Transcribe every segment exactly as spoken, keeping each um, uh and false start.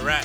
rap.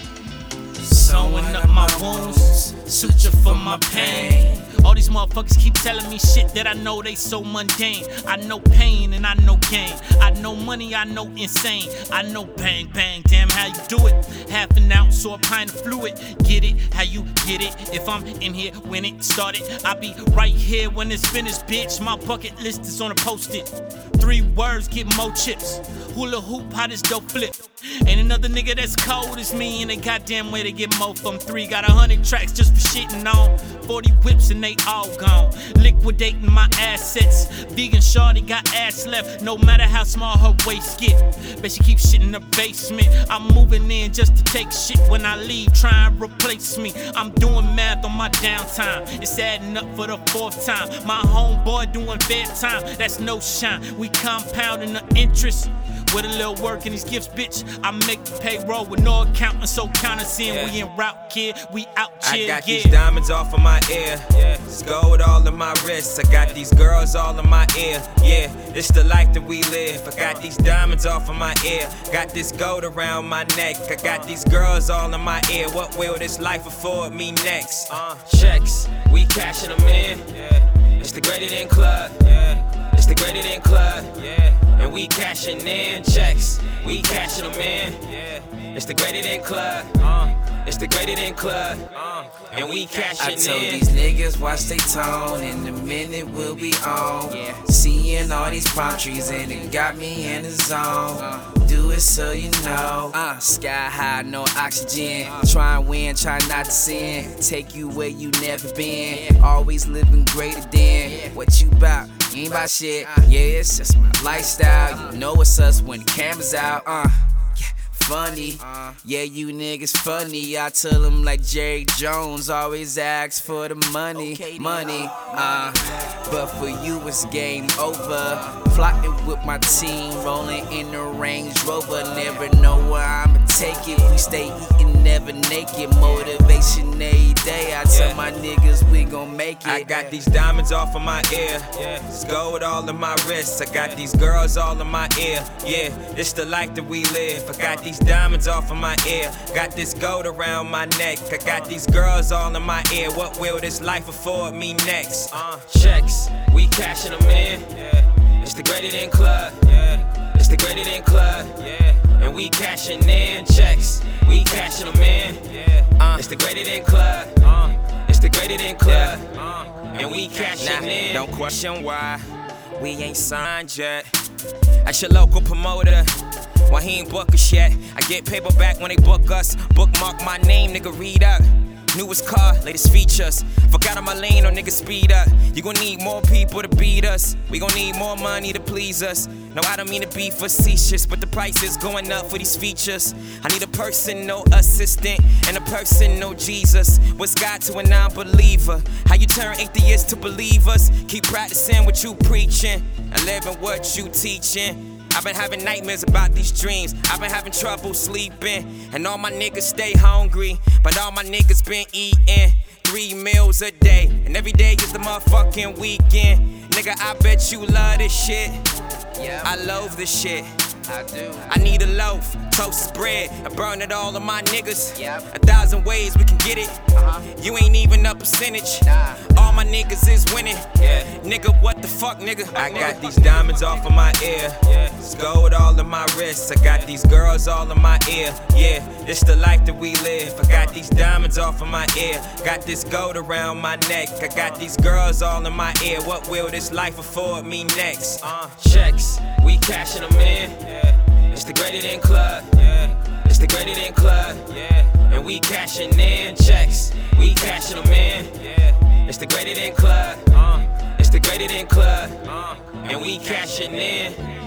Sewing up my wounds, suture for my pain. All these motherfuckers keep telling me shit that I know they so mundane. I know pain and I know gain. I know money, I know insane. I know bang, bang, damn how you do it. Half an ounce or a pint of fluid. Get it, how you get it. If I'm in here when it started, I'll be right here when it's finished, bitch. My bucket list is on a post-it. Three words, get more chips. Hula hoop, how this dope flip. Ain't another nigga that's cold as me, and they goddamn way to get more from three. Got a hundred tracks just for shitting on. Forty whips and they all gone. Liquidating my assets. Vegan shawty got ass left. No matter how small her waist get. Bet she keeps shit in the basement. I'm moving in just to take shit when I leave. Try and replace me. I'm doing math on my downtime. It's adding up for the fourth time. My homeboy doing bedtime. That's no shine. We compounding the interest. With a little work and these gifts, bitch, I make the payroll with no accountant, so count us in. Yeah. We en route, kid, we out here. I got yeah. these diamonds off of my ear, yeah. This gold all in my wrists. I got these girls all in my ear, yeah. This the life that we live. I got these diamonds off of my ear. Got this gold around my neck. I got these girls all in my ear. What will this life afford me next? Uh, checks, we cashing them in. Yeah. It's the greater than club. Yeah. It's the greater than club. Yeah. And we cashing in checks, we cashing them in. Yeah. It's the greater than club, uh. It's the greater than club, uh. And we cashing in. I told these niggas watch they tone, in a minute we'll be on. Yeah. Seeing all these palm trees and it got me in the zone. Uh. Do it so you know. Uh, sky high, no oxygen. Uh. Try and win, try not to sin. Take you where you never been. Yeah. Always living greater than yeah. What you bout. You ain't about shit, yeah, it's just my lifestyle. You know it's us when the camera's out, uh, yeah, funny, yeah, you niggas funny. I tell them like Jerry Jones, always ask for the money, money, uh, but for you it's game over. Plotting with my team, rolling in the Range Rover. Never know where I'ma take it. We stay eating, never naked. Motivation every day. I tell yeah. my niggas we gon' make it. I got these diamonds off of my ear. Yeah. This gold all in my wrists. I got these girls all in my ear. Yeah, it's the life that we live. I got these diamonds off of my ear. Got this gold around my neck. I got these girls all in my ear. What will this life afford me next? Uh, checks, we cashing them in. Yeah. It's the greater than club, yeah. It's the greater than club, yeah. And we cashing in checks, we cashing them in, yeah. Uh, it's the greater than club, uh, it's the greater than club, yeah. uh, and we cashing nah, in. Don't question why we ain't signed yet. That's your local promoter. Why he ain't book us yet? I get paper back when they book us. Bookmark my name, nigga, read up. Newest car, latest features. Forgot on my lane, or nigga speed up. You gon' need more people to beat us. We gon' need more money to please us. No, I don't mean to be facetious, but the price is going up for these features. I need a person, no assistant, and a person, no Jesus. What's God to a non-believer? How you turn atheists to believers? Keep practicing what you preaching and living what you teaching. I've been having nightmares about these dreams. I've been having trouble sleeping. And all my niggas stay hungry, but all my niggas been eating three meals a day. And every day is the motherfucking weekend. Nigga, I bet you love this shit. Yeah, I love this shit. I do. I need a loaf, toast bread, and burn it all on my niggas. Yep. A thousand ways we can get it. Uh-huh. You ain't even a percentage. Nah. All my niggas is winning. Yeah. Nigga, what the fuck, nigga? I got these diamonds off of my ear. Yeah. It's gold all in my wrists. I got these girls all in my ear. Yeah, it's the life that we live. I got these diamonds off of my ear. Got this gold around my neck. I got these girls all in my ear. What will this life afford me next? Uh, checks, we cashing them in. Yeah. It's the greater than club, yeah. It's the greater than club, yeah. And we cashing in checks, we cashing them in, yeah. It's the greater than club, uh. It's the greater than club, uh. And we cashing in.